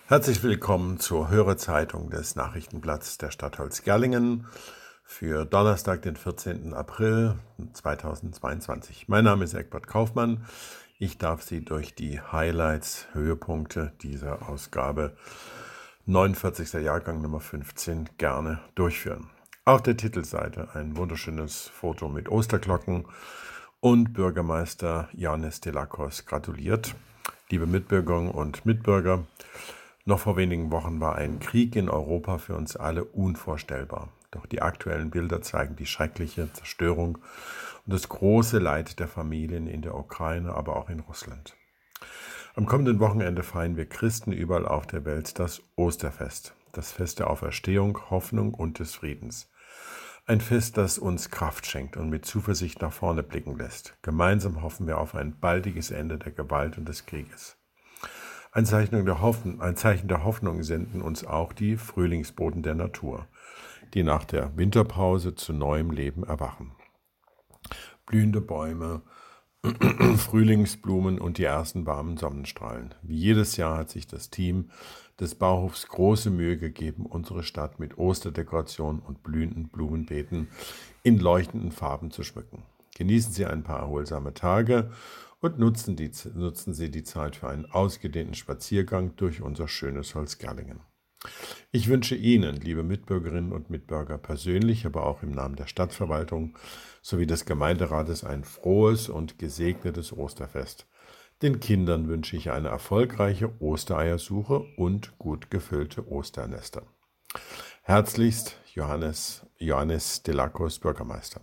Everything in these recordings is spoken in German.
Herzlich willkommen zur Hörezeitung des Nachrichtenblatts der Stadt Holzgerlingen für Donnerstag, den 14. April 2022. Mein Name ist Egbert Kaufmann. Ich darf Sie durch die Highlights, Höhepunkte dieser Ausgabe 49. Jahrgang Nummer 15 gerne durchführen. Auf der Titelseite ein wunderschönes Foto mit Osterglocken und Bürgermeister Yannis Delakos gratuliert. Liebe Mitbürgerinnen und Mitbürger, noch vor wenigen Wochen war ein Krieg in Europa für uns alle unvorstellbar. Doch die aktuellen Bilder zeigen die schreckliche Zerstörung und das große Leid der Familien in der Ukraine, aber auch in Russland. Am kommenden Wochenende feiern wir Christen überall auf der Welt das Osterfest, das Fest der Auferstehung, Hoffnung und des Friedens. Ein Fest, das uns Kraft schenkt und mit Zuversicht nach vorne blicken lässt. Gemeinsam hoffen wir auf ein baldiges Ende der Gewalt und des Krieges. Ein Zeichen der Hoffnung senden uns auch die Frühlingsboten der Natur, die nach der Winterpause zu neuem Leben erwachen. Blühende Bäume, Frühlingsblumen und die ersten warmen Sonnenstrahlen. Wie jedes Jahr hat sich das Team des Bauhofs große Mühe gegeben, unsere Stadt mit Osterdekorationen und blühenden Blumenbeeten in leuchtenden Farben zu schmücken. Genießen Sie ein paar erholsame Tage und nutzen Sie die Zeit für einen ausgedehnten Spaziergang durch unser schönes Holzgerlingen. Ich wünsche Ihnen, liebe Mitbürgerinnen und Mitbürger, persönlich, aber auch im Namen der Stadtverwaltung sowie des Gemeinderates ein frohes und gesegnetes Osterfest. Den Kindern wünsche ich eine erfolgreiche Ostereiersuche und gut gefüllte Osternester. Herzlichst Yannis Delakos, Bürgermeister.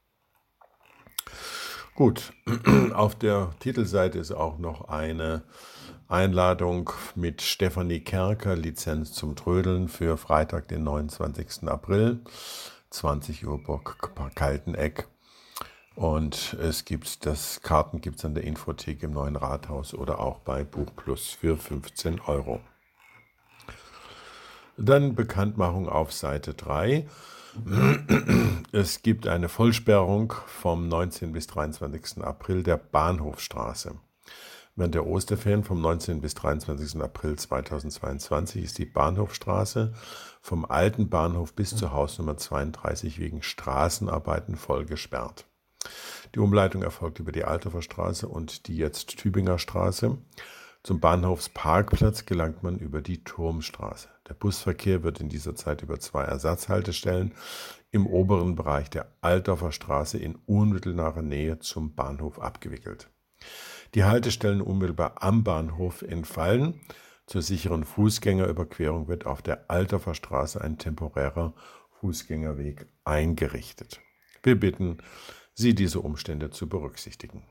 Gut, auf der Titelseite ist auch noch eine Einladung mit Stefanie Kerker, Lizenz zum Trödeln für Freitag, den 29. April, 20 Uhr Burg Kalteneck. Und Karten gibt es an der Infothek im Neuen Rathaus oder auch bei Buchplus für 15 Euro. Dann Bekanntmachung auf Seite 3. Es gibt eine Vollsperrung vom 19. bis 23. April der Bahnhofstraße. Während der Osterferien vom 19. bis 23. April 2022 ist die Bahnhofstraße vom alten Bahnhof bis zur Hausnummer 32 wegen Straßenarbeiten voll gesperrt. Die Umleitung erfolgt über die Althofer und die jetzt Tübinger Straße. Zum Bahnhofsparkplatz gelangt man über die Turmstraße. Der Busverkehr wird in dieser Zeit über 2 Ersatzhaltestellen im oberen Bereich der Althofer Straße in unmittelbarer Nähe zum Bahnhof abgewickelt. Die Haltestellen unmittelbar am Bahnhof entfallen. Zur sicheren Fußgängerüberquerung wird auf der Althofer Straße ein temporärer Fußgängerweg eingerichtet. Wir bitten Sie, diese Umstände zu berücksichtigen.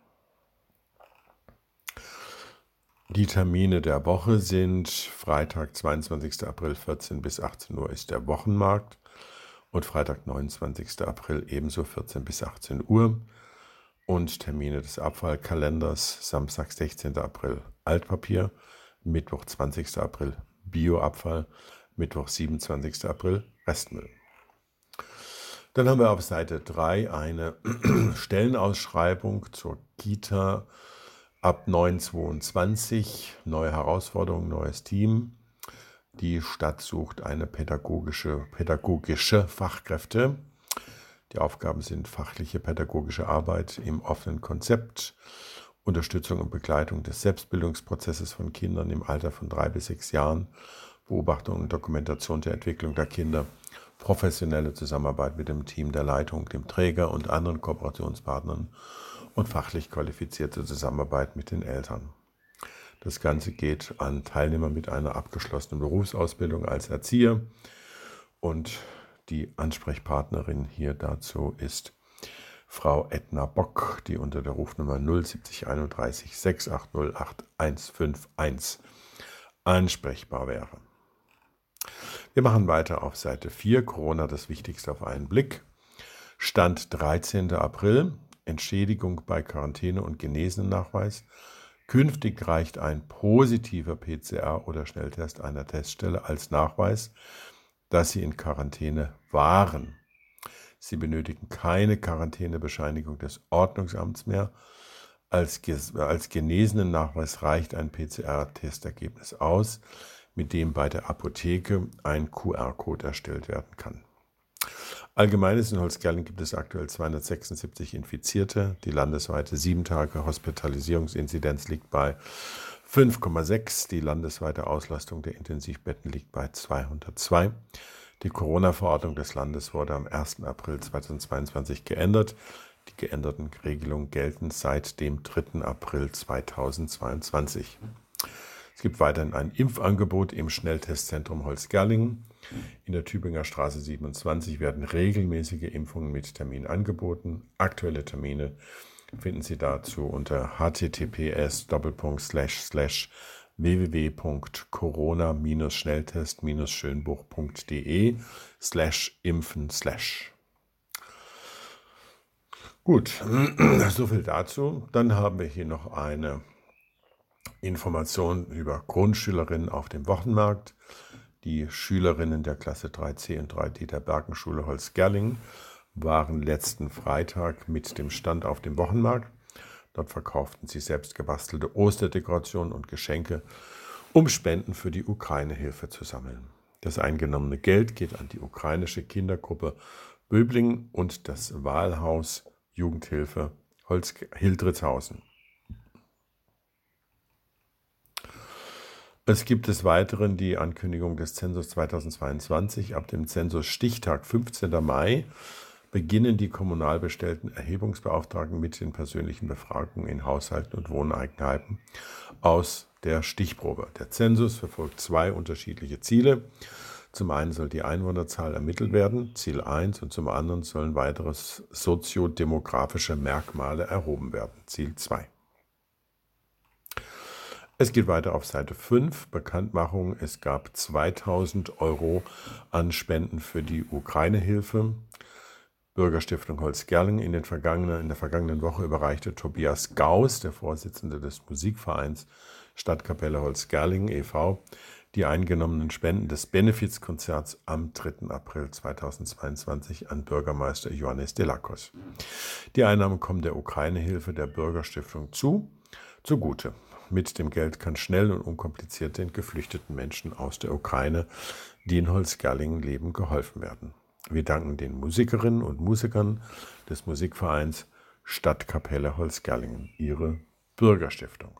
Die Termine der Woche sind Freitag, 22. April, 14 bis 18 Uhr ist der Wochenmarkt und Freitag, 29. April ebenso 14 bis 18 Uhr. Und Termine des Abfallkalenders: Samstag, 16. April Altpapier, Mittwoch, 20. April Bioabfall, Mittwoch, 27. April Restmüll. Dann haben wir auf Seite 3 eine Stellenausschreibung zur Kita ab 9/22. Neue Herausforderung, neues Team. Die Stadt sucht eine pädagogische Fachkräfte. Die Aufgaben sind fachliche pädagogische Arbeit im offenen Konzept, Unterstützung und Begleitung des Selbstbildungsprozesses von Kindern im Alter von 3 bis 6 Jahren, Beobachtung und Dokumentation der Entwicklung der Kinder, professionelle Zusammenarbeit mit dem Team der Leitung, dem Träger und anderen Kooperationspartnern und fachlich qualifizierte Zusammenarbeit mit den Eltern. Das Ganze geht an Teilnehmer mit einer abgeschlossenen Berufsausbildung als Erzieher und die Ansprechpartnerin hier dazu ist Frau Edna Bock, die unter der Rufnummer 07031 680 8151 ansprechbar wäre. Wir machen weiter auf Seite 4, Corona, das Wichtigste auf einen Blick. Stand 13. April, Entschädigung bei Quarantäne- und Genesenen-Nachweis. Künftig reicht ein positiver PCR- oder Schnelltest einer Teststelle als Nachweis, dass Sie in Quarantäne waren. Sie benötigen keine Quarantänebescheinigung des Ordnungsamts mehr. Als Genesenen-Nachweis reicht ein PCR-Testergebnis aus, mit dem bei der Apotheke ein QR-Code erstellt werden kann. Allgemein in Holzgerling gibt es aktuell 276 Infizierte. Die landesweite 7-Tage-Hospitalisierungsinzidenz liegt bei 5,6. Die landesweite Auslastung der Intensivbetten liegt bei 202. Die Corona-Verordnung des Landes wurde am 1. April 2022 geändert. Die geänderten Regelungen gelten seit dem 3. April 2022. Es gibt weiterhin ein Impfangebot im Schnelltestzentrum Holzgerlingen. In der Tübinger Straße 27 werden regelmäßige Impfungen mit Termin angeboten. Aktuelle Termine finden Sie dazu unter https://www.corona-schnelltest-schönbuch.de/impfen/. Gut, soviel dazu. Dann haben wir hier noch eine Information über Grundschülerinnen auf dem Wochenmarkt. Die Schülerinnen der Klasse 3c und 3d der Bergenschule Holzgerlingen waren letzten Freitag mit dem Stand auf dem Wochenmarkt. Dort verkauften sie selbst gebastelte Osterdekorationen und Geschenke, um Spenden für die Ukraine-Hilfe zu sammeln. Das eingenommene Geld geht an die ukrainische Kindergruppe Böblingen und das Wahlhaus Jugendhilfe Hildritzhausen. Es gibt des Weiteren die Ankündigung des Zensus 2022. Ab dem Zensus-Stichtag 15. Mai beginnen die kommunal bestellten Erhebungsbeauftragten mit den persönlichen Befragungen in Haushalten und Wohneigenheiten aus der Stichprobe. Der Zensus verfolgt zwei unterschiedliche Ziele. Zum einen soll die Einwohnerzahl ermittelt werden, Ziel 1, und zum anderen sollen weitere soziodemografische Merkmale erhoben werden, Ziel 2. Es geht weiter auf Seite 5, Bekanntmachung. Es gab 2.000 Euro an Spenden für die Ukraine-Hilfe. Bürgerstiftung Holzgerlingen. In der vergangenen Woche überreichte Tobias Gauss, der Vorsitzende des Musikvereins Stadtkapelle Holzgerlingen e.V., die eingenommenen Spenden des Benefizkonzerts am 3. April 2022 an Bürgermeister Ioannis Delakos. Die Einnahmen kommen der Ukraine-Hilfe der Bürgerstiftung zugute. Mit dem Geld kann schnell und unkompliziert den geflüchteten Menschen aus der Ukraine, die in Holzgerlingen leben, geholfen werden. Wir danken den Musikerinnen und Musikern des Musikvereins Stadtkapelle Holzgerlingen, ihre Bürgerstiftung.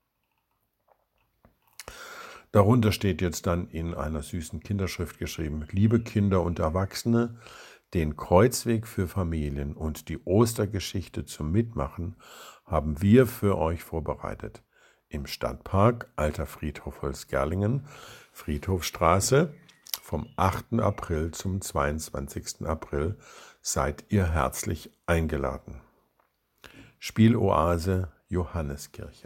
Darunter steht jetzt dann in einer süßen Kinderschrift geschrieben: Liebe Kinder und Erwachsene, den Kreuzweg für Familien und die Ostergeschichte zum Mitmachen haben wir für euch vorbereitet. Im Stadtpark Alter Friedhof Holzgerlingen, Friedhofstraße, vom 8. April zum 22. April seid ihr herzlich eingeladen. Spieloase Johanneskirche.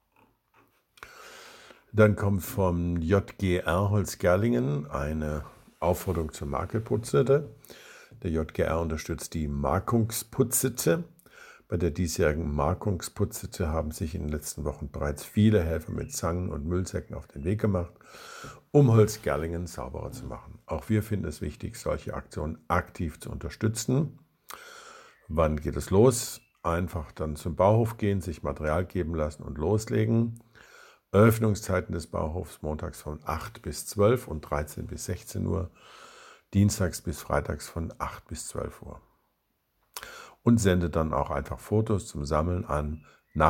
Dann kommt vom JGR Holzgerlingen eine Aufforderung zur Makelputzerte. Der JGR unterstützt die Markungsputzete. Bei der diesjährigen Markungsputzete haben sich in den letzten Wochen bereits viele Helfer mit Zangen und Müllsäcken auf den Weg gemacht, um Holzgerlingen sauberer zu machen. Auch wir finden es wichtig, solche Aktionen aktiv zu unterstützen. Wann geht es los? Einfach dann zum Bauhof gehen, sich Material geben lassen und loslegen. Öffnungszeiten des Bauhofs montags von 8 bis 12 und 13 bis 16 Uhr, dienstags bis freitags von 8 bis 12 Uhr. Und sendet dann auch einfach Fotos zum Sammeln an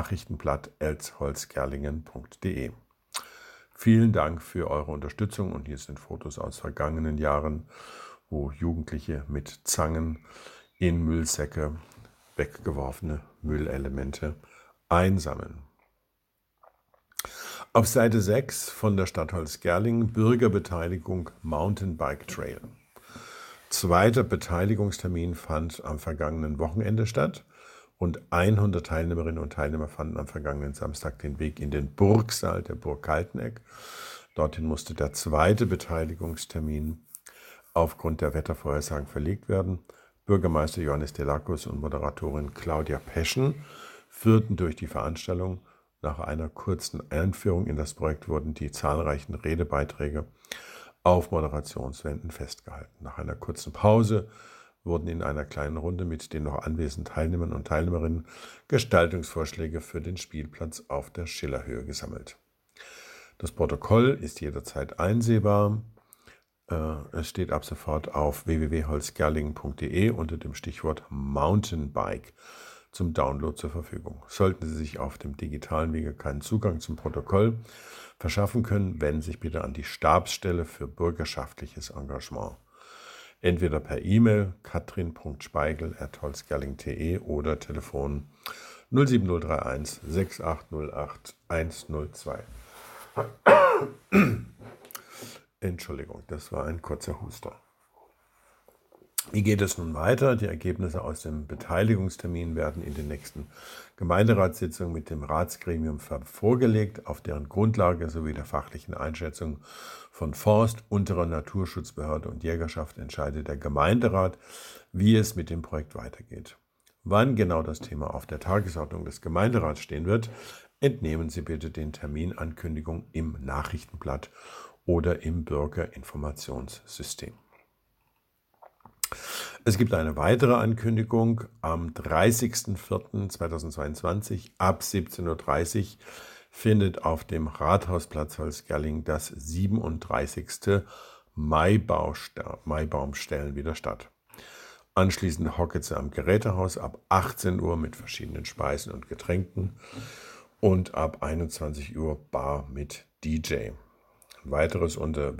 nachrichtenblatt@holzgerlingen.de. Vielen Dank für eure Unterstützung und hier sind Fotos aus vergangenen Jahren, wo Jugendliche mit Zangen in Müllsäcke weggeworfene Müllelemente einsammeln. Auf Seite 6 von der Stadt Holzgerlingen Bürgerbeteiligung Mountainbike Trail. Zweiter Beteiligungstermin fand am vergangenen Wochenende statt. Rund 100 Teilnehmerinnen und Teilnehmer fanden am vergangenen Samstag den Weg in den Burgsaal der Burg Kalteneck. Dorthin musste der zweite Beteiligungstermin aufgrund der Wettervorhersagen verlegt werden. Bürgermeister Ioannis Delakos und Moderatorin Claudia Peschen führten durch die Veranstaltung. Nach einer kurzen Einführung in das Projekt wurden die zahlreichen Redebeiträge auf Moderationswänden festgehalten. Nach einer kurzen Pause wurden in einer kleinen Runde mit den noch anwesenden Teilnehmern und Teilnehmerinnen Gestaltungsvorschläge für den Spielplatz auf der Schillerhöhe gesammelt. Das Protokoll ist jederzeit einsehbar. Es steht ab sofort auf www.holzgerlingen.de unter dem Stichwort Mountainbike zum Download zur Verfügung. Sollten Sie sich auf dem digitalen Wege keinen Zugang zum Protokoll verschaffen können, wenden Sie sich bitte an die Stabsstelle für bürgerschaftliches Engagement. Entweder per E-Mail katrin.speigel@holzgerling.de oder Telefon 07031 6808 102. Entschuldigung, das war ein kurzer Huster. Wie geht es nun weiter? Die Ergebnisse aus dem Beteiligungstermin werden in den nächsten Gemeinderatssitzungen mit dem Ratsgremium vorgelegt, auf deren Grundlage sowie der fachlichen Einschätzung von Forst, unterer Naturschutzbehörde und Jägerschaft entscheidet der Gemeinderat, wie es mit dem Projekt weitergeht. Wann genau das Thema auf der Tagesordnung des Gemeinderats stehen wird, entnehmen Sie bitte den Terminankündigung im Nachrichtenblatt oder im Bürgerinformationssystem. Es gibt eine weitere Ankündigung. Am 30.04.2022 ab 17.30 Uhr findet auf dem Rathausplatz Holzgerling das 37. Maibaumstellen wieder statt. Anschließend Hockitze am Gerätehaus ab 18 Uhr mit verschiedenen Speisen und Getränken und ab 21 Uhr Bar mit DJ. Weiteres unter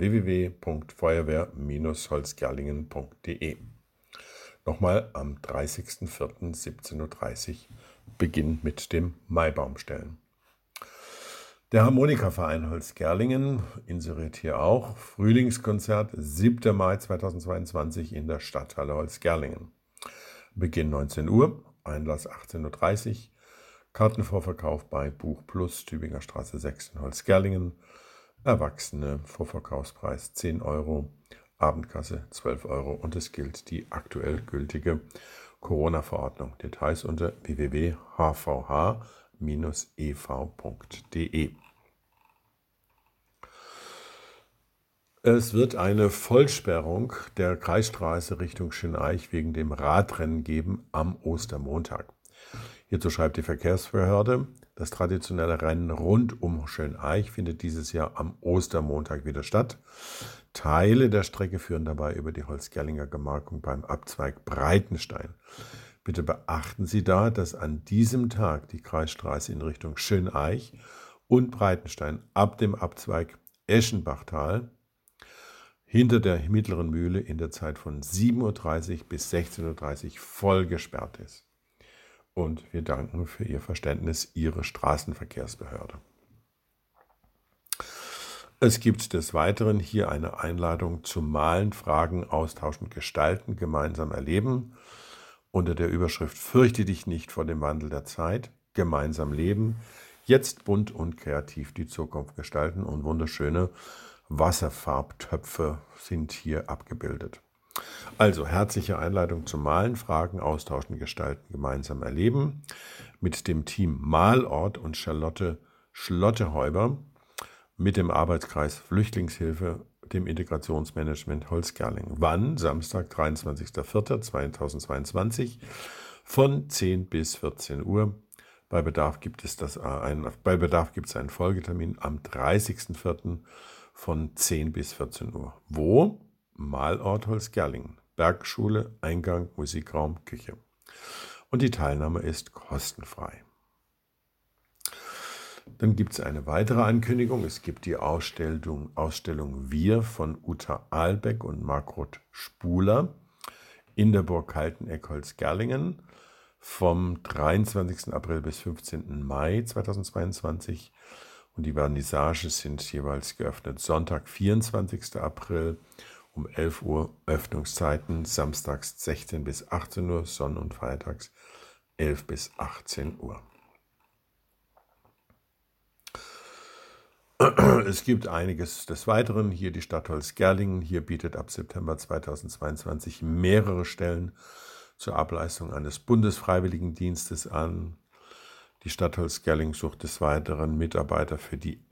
www.feuerwehr-holzgerlingen.de. Nochmal am 30.04.17.30 Uhr Beginn mit dem Maibaumstellen. Der Harmonikaverein Holzgerlingen inseriert hier auch Frühlingskonzert 7. Mai 2022 in der Stadthalle Holzgerlingen. Beginn 19 Uhr, Einlass 18.30 Uhr, Kartenvorverkauf bei Buch Plus, Tübinger Straße 6 in Holzgerlingen. Erwachsene, Vorverkaufspreis 10 Euro, Abendkasse 12 Euro und es gilt die aktuell gültige Corona-Verordnung. Details unter www.hvh-ev.de. Es wird eine Vollsperrung der Kreisstraße Richtung Schöneich wegen dem Radrennen geben am Ostermontag. Hierzu schreibt die Verkehrsbehörde, das traditionelle Rennen rund um Schöneich findet dieses Jahr am Ostermontag wieder statt. Teile der Strecke führen dabei über die Holzgerlinger Gemarkung beim Abzweig Breitenstein. Bitte beachten Sie da, dass an diesem Tag die Kreisstraße in Richtung Schöneich und Breitenstein ab dem Abzweig Eschenbachtal hinter der Mittleren Mühle in der Zeit von 7.30 Uhr bis 16.30 Uhr voll gesperrt ist. Und wir danken für Ihr Verständnis, Ihre Straßenverkehrsbehörde. Es gibt des Weiteren hier eine Einladung zum Malen, Fragen, Austauschen, Gestalten, gemeinsam erleben. Unter der Überschrift Fürchte dich nicht vor dem Wandel der Zeit, gemeinsam leben, jetzt bunt und kreativ die Zukunft gestalten und wunderschöne Wasserfarbtöpfe sind hier abgebildet. Also herzliche Einladung zum Malen, Fragen, Austauschen, Gestalten, gemeinsam erleben mit dem Team Malort und Charlotte Schlottehäuber mit dem Arbeitskreis Flüchtlingshilfe, dem Integrationsmanagement Holzgerlingen. Wann? Samstag, 23.04.2022 von 10 bis 14 Uhr. Bei Bedarf gibt es einen Folgetermin am 30.04. von 10 bis 14 Uhr. Wo? Malort Holzgerlingen, Bergschule, Eingang, Musikraum, Küche. Und die Teilnahme ist kostenfrei. Dann gibt es eine weitere Ankündigung. Es gibt die Ausstellung Wir von Uta Ahlbeck und Margot Spuler in der Burg Kalteneck Holzgerlingen vom 23. April bis 15. Mai 2022. Und die Vernissage sind jeweils geöffnet Sonntag, 24. April um 11 Uhr Öffnungszeiten, samstags 16 bis 18 Uhr, Sonn- und Freitags 11 bis 18 Uhr. Es gibt einiges des Weiteren. Hier die Stadt Holzgerlingen. Hier bietet ab September 2022 mehrere Stellen zur Ableistung eines Bundesfreiwilligendienstes an. Die Stadt Holzgerlingen sucht des Weiteren Mitarbeiter für die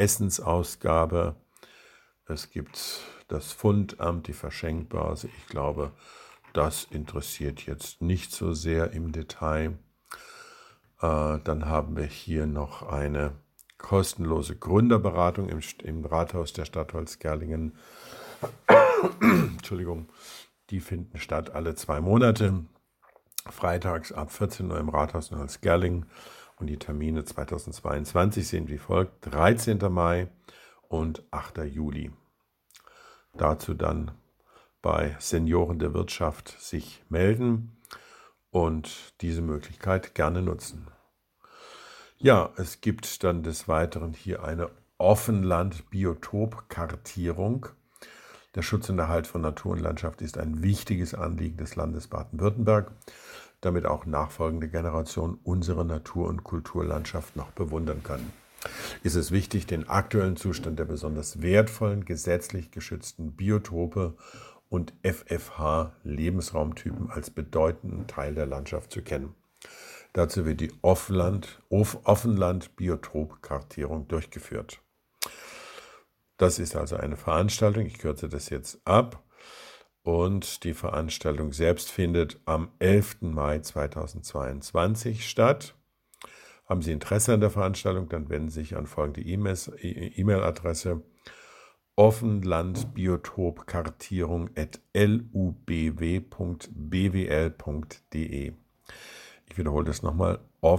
Essensausgabe. Es gibt das Fundamt, die Verschenkbörse. Ich glaube, das interessiert jetzt nicht so sehr im Detail. Dann haben wir hier noch eine kostenlose Gründerberatung im Rathaus der Stadt Holzgerlingen. Entschuldigung, die finden statt alle 2 Monate, freitags ab 14 Uhr im Rathaus in Holzgerlingen. Und die Termine 2022 sind wie folgt: 13. Mai und 8. Juli. Dazu dann bei Senioren der Wirtschaft sich melden und diese Möglichkeit gerne nutzen. Ja, es gibt dann des Weiteren hier eine Offenland-Biotop-Kartierung. Der Schutz und Erhalt von Natur und Landschaft ist ein wichtiges Anliegen des Landes Baden-Württemberg, damit auch nachfolgende Generationen unsere Natur- und Kulturlandschaft noch bewundern können. Ist es wichtig, den aktuellen Zustand der besonders wertvollen, gesetzlich geschützten Biotope und FFH-Lebensraumtypen als bedeutenden Teil der Landschaft zu kennen. Dazu wird die Offenland-Biotop-Kartierung durchgeführt. Das ist also eine Veranstaltung, ich kürze das jetzt ab, und die Veranstaltung selbst findet am 11. Mai 2022 statt. Haben Sie Interesse an der Veranstaltung, dann wenden Sie sich an folgende E-Mail-Adresse: offenlandbiotop-kartierung@lubw.bwl.de. Ich wiederhole das nochmal: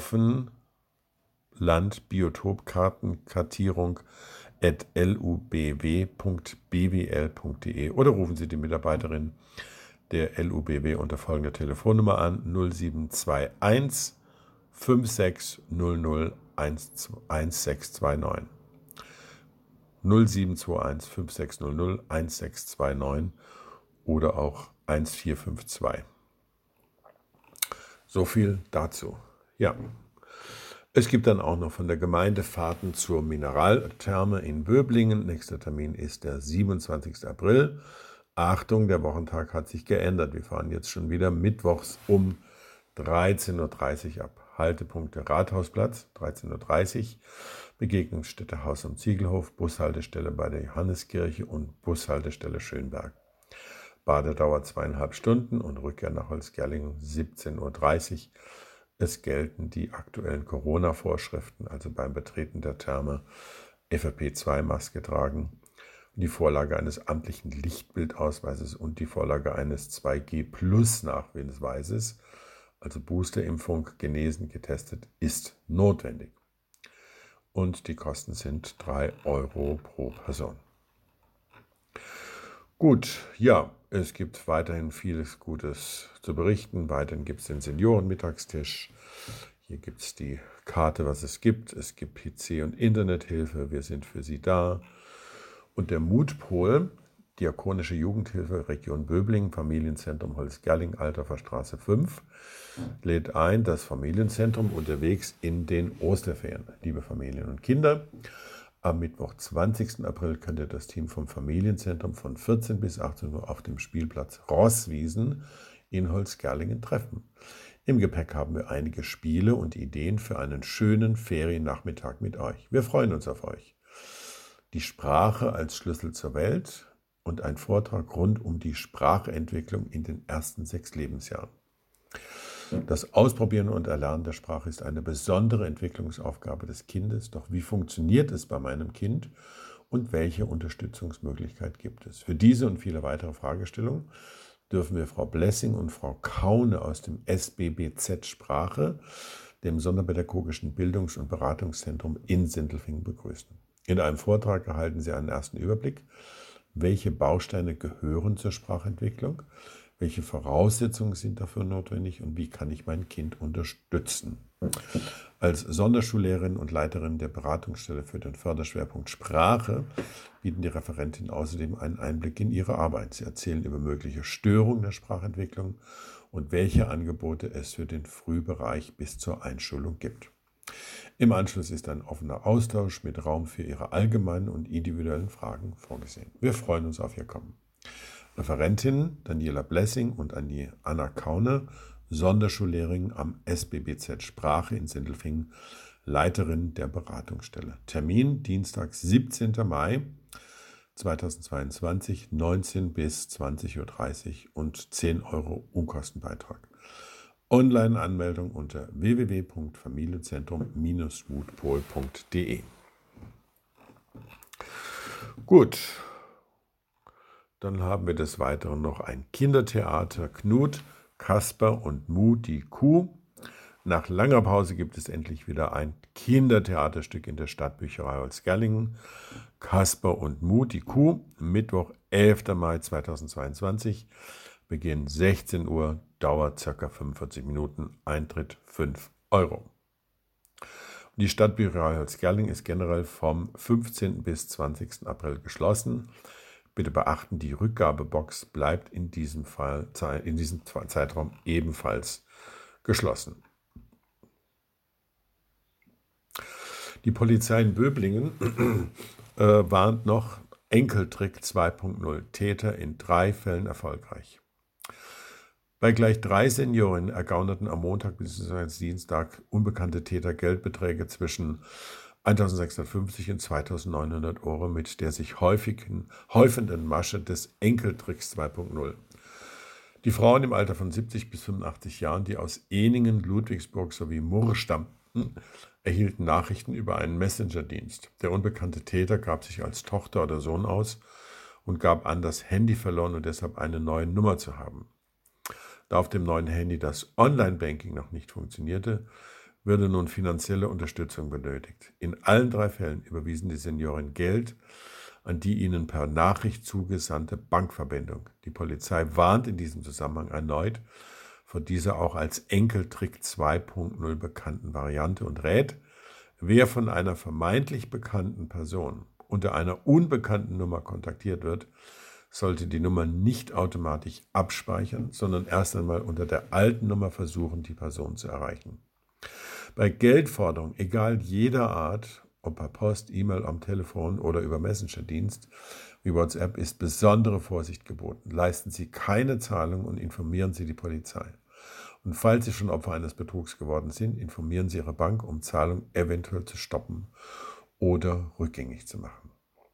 offenlandbiotop-kartierung@lubw.bwl.de, oder rufen Sie die Mitarbeiterin der LUBW unter folgender Telefonnummer an: 0721 5600 1629. 0721 5600 1629 oder auch 1452. So viel dazu. Ja, es gibt dann auch noch von der Gemeinde Fahrten zur Mineraltherme in Böblingen. Nächster Termin ist der 27. April. Achtung, der Wochentag hat sich geändert. Wir fahren jetzt schon wieder mittwochs um 13.30 Uhr ab. Haltepunkte: Rathausplatz, 13.30 Uhr, Begegnungsstätte Haus am Ziegelhof, Bushaltestelle bei der Johanneskirche und Bushaltestelle Schönberg. Badedauer 2,5 Stunden und Rückkehr nach Holzgerlingen 17.30 Uhr. Es gelten die aktuellen Corona-Vorschriften, also beim Betreten der Therme FFP2-Maske tragen, die Vorlage eines amtlichen Lichtbildausweises und die Vorlage eines 2G+-Nachweises, also Boosterimpfung, genesen, getestet, ist notwendig. Und die Kosten sind 3 Euro pro Person. Gut, ja, es gibt weiterhin vieles Gutes zu berichten. Weiterhin gibt es den Seniorenmittagstisch. Hier gibt es die Karte, was es gibt. Es gibt PC- und Internethilfe. Wir sind für Sie da. Und der Mutpol, Diakonische Jugendhilfe Region Böblingen, Familienzentrum Holzgerlingen, Altorfer 5, lädt ein, das Familienzentrum unterwegs in den Osterferien. Liebe Familien und Kinder, am Mittwoch, 20. April, könnt ihr das Team vom Familienzentrum von 14 bis 18 Uhr auf dem Spielplatz Rosswiesen in Holzgerlingen treffen. Im Gepäck haben wir einige Spiele und Ideen für einen schönen Feriennachmittag mit euch. Wir freuen uns auf euch. Die Sprache als Schlüssel zur Welt und ein Vortrag rund um die Sprachentwicklung in den ersten 6 Lebensjahren. Das Ausprobieren und Erlernen der Sprache ist eine besondere Entwicklungsaufgabe des Kindes. Doch wie funktioniert es bei meinem Kind und welche Unterstützungsmöglichkeit gibt es? Für diese und viele weitere Fragestellungen dürfen wir Frau Blessing und Frau Kaune aus dem SBBZ Sprache, dem Sonderpädagogischen Bildungs- und Beratungszentrum in Sindelfingen, begrüßen. In einem Vortrag erhalten Sie einen ersten Überblick, welche Bausteine gehören zur Sprachentwicklung, welche Voraussetzungen sind dafür notwendig und wie kann ich mein Kind unterstützen. Als Sonderschullehrerin und Leiterin der Beratungsstelle für den Förderschwerpunkt Sprache bieten die Referentinnen außerdem einen Einblick in ihre Arbeit. Sie erzählen über mögliche Störungen der Sprachentwicklung und welche Angebote es für den Frühbereich bis zur Einschulung gibt. Im Anschluss ist ein offener Austausch mit Raum für Ihre allgemeinen und individuellen Fragen vorgesehen. Wir freuen uns auf Ihr Kommen. Referentinnen Daniela Blessing und Anna Kaune, Sonderschullehrerin am SBBZ Sprache in Sindelfingen, Leiterin der Beratungsstelle. Termin Dienstag, 17. Mai, 2022, 19 bis 20:30 Uhr und 10 Euro Unkostenbeitrag. Online-Anmeldung unter www.familienzentrum-mutpol.de. Gut, dann haben wir des Weiteren noch ein Kindertheater, Knut, Kasper und Mu, die Kuh. Nach langer Pause gibt es endlich wieder ein Kindertheaterstück in der Stadtbücherei Holzgerlingen. Kasper und Mu, die Kuh, Mittwoch, 11. Mai 2022, Beginn 16 Uhr, Dauer ca. 45 Minuten, Eintritt 5 Euro. Die Stadtbücherei Holzgerlingen ist generell vom 15. bis 20. April geschlossen. Bitte beachten, die Rückgabebox bleibt in diesem Zeitraum ebenfalls geschlossen. Die Polizei in Böblingen warnt noch, Enkeltrick 2.0, Täter in 3 Fällen erfolgreich. Bei gleich 3 Seniorinnen ergaunerten am Montag bzw. Dienstag unbekannte Täter Geldbeträge zwischen 1.650 und 2.900 Euro mit der sich häufenden Masche des Enkeltricks 2.0. Die Frauen im Alter von 70 bis 85 Jahren, die aus Ehningen, Ludwigsburg sowie Murr stammten, erhielten Nachrichten über einen Messenger-Dienst. Der unbekannte Täter gab sich als Tochter oder Sohn aus und gab an, das Handy verloren und deshalb eine neue Nummer zu haben. Da auf dem neuen Handy das Online-Banking noch nicht funktionierte, würde nun finanzielle Unterstützung benötigt. In allen 3 Fällen überwiesen die Senioren Geld an die ihnen per Nachricht zugesandte Bankverbindung. Die Polizei warnt in diesem Zusammenhang erneut vor dieser auch als Enkeltrick 2.0 bekannten Variante und rät, wer von einer vermeintlich bekannten Person unter einer unbekannten Nummer kontaktiert wird, sollte die Nummer nicht automatisch abspeichern, sondern erst einmal unter der alten Nummer versuchen, die Person zu erreichen. Bei Geldforderungen, egal jeder Art, ob per Post, E-Mail, am Telefon oder über Messenger-Dienst wie WhatsApp, ist besondere Vorsicht geboten. Leisten Sie keine Zahlung und informieren Sie die Polizei. Und falls Sie schon Opfer eines Betrugs geworden sind, informieren Sie Ihre Bank, um Zahlung eventuell zu stoppen oder rückgängig zu machen.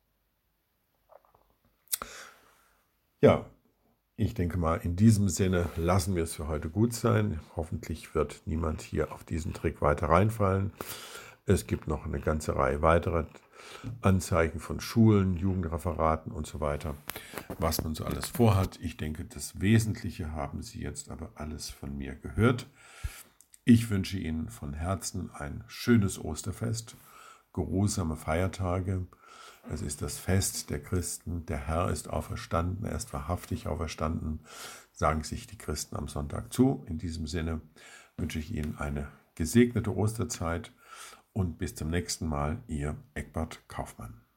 Ja, ich denke mal, in diesem Sinne lassen wir es für heute gut sein. Hoffentlich wird niemand hier auf diesen Trick weiter reinfallen. Es gibt noch eine ganze Reihe weiterer Anzeigen von Schulen, Jugendreferaten und so weiter, was man so alles vorhat. Ich denke, das Wesentliche haben Sie jetzt aber alles von mir gehört. Ich wünsche Ihnen von Herzen ein schönes Osterfest, geruhsame Feiertage. Es ist das Fest der Christen. Der Herr ist auferstanden, er ist wahrhaftig auferstanden, sagen sich die Christen am Sonntag zu. In diesem Sinne wünsche ich Ihnen eine gesegnete Osterzeit und bis zum nächsten Mal, Ihr Egbert Kaufmann.